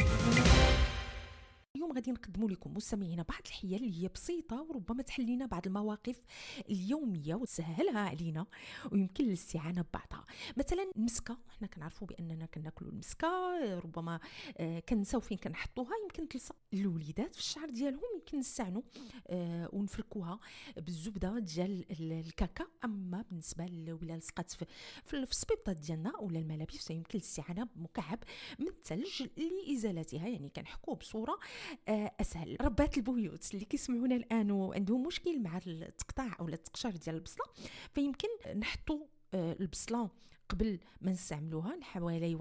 اليوم غادي نقدموا لكم مستمعينا بعض الحيل اللي هي بسيطه وربما تحل لنا بعض المواقف اليوميه وتسهلها علينا ويمكن الاستعانه ببعضها. مثلا المسكه، حنا كنعرفوا باننا كناكلوا المسكه، ربما كنساو فين كنحطوها، يمكن تلصق الوليدات في الشعر ديالهم، يمكن نستعنوا ونفركوها بالزبده ديال الكاكا. اما بالنسبه ولا لصقات في السبيبطات ديالنا ولا الملابس فيمكن الاستعانه بمكعب من الثلج لازالتها، يعني كنحكوه بصوره اسهل. ربات البيوت اللي كيسمعونا الان وعندهم مشكل مع التقطاع او التقشير ديال البصله، فيمكن نحطوا البصله قبل ما نستعملوها لحوالي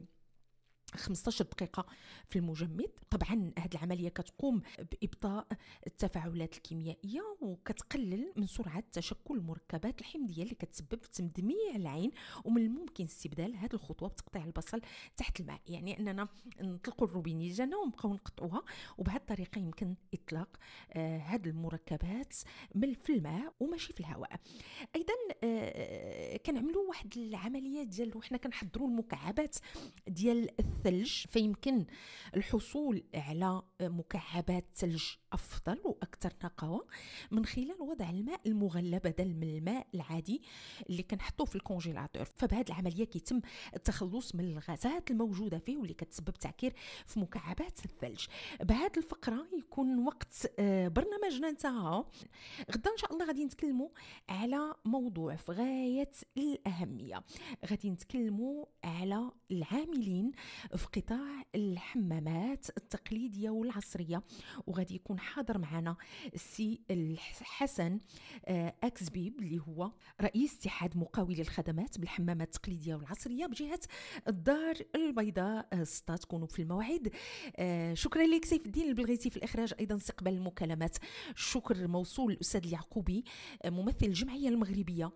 15 دقيقة في المجمد. طبعا هذه العملية كتقوم بإبطاء التفاعلات الكيميائية وكتقلل من سرعة تشكل المركبات الحمضية اللي كتسبب في تمدميع العين. ومن الممكن استبدال هذه الخطوة بتقطيع البصل تحت الماء، يعني أننا نطلقوا الروبيني ديالنا ونبقاو نقطعوها، وبهذه الطريقة يمكن إطلاق هذه المركبات في الماء وماشي في الهواء. أيضا كنعملوا واحد العملية ديال وحنا كنحضروا المكعبات ديال الثلج، فيمكن الحصول على مكعبات ثلج أفضل وأكثر نقاوة من خلال وضع الماء المغلى بدل من الماء العادي اللي كنحطوه في الكونجيلاتور. فبهذه العملية كيتم التخلص من الغازات الموجودة فيه واللي كتسبب تعكير في مكعبات الثلج. بهذه الفقرة يكون وقت برنامجنا انتهى. غدا إن شاء الله غادي نتكلموا على موضوع في غاية الأهمية. غادي نتكلموا على العاملين في قطاع الحمامات التقليدية والعصرية، وغادي يكون حاضر معنا السي الحسن أكسبيب اللي هو رئيس اتحاد مقاولي الخدمات بالحمامات التقليدية والعصرية بجهة الدار البيضاء 6. تكونوا في الموعد. شكرا لك سيف الدين البلغيتي في الإخراج، أيضا استقبال المكالمات. شكر موصول الأستاذ اليعقوبي ممثل الجمعية المغربية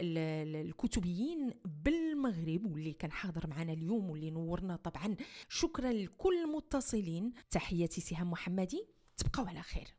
الكتبيين بالمغرب واللي كان حاضر معنا اليوم واللي نورنا طبعا. شكرا لكل المتصلين. تحياتي سهام محمدي، تبقوا على خير.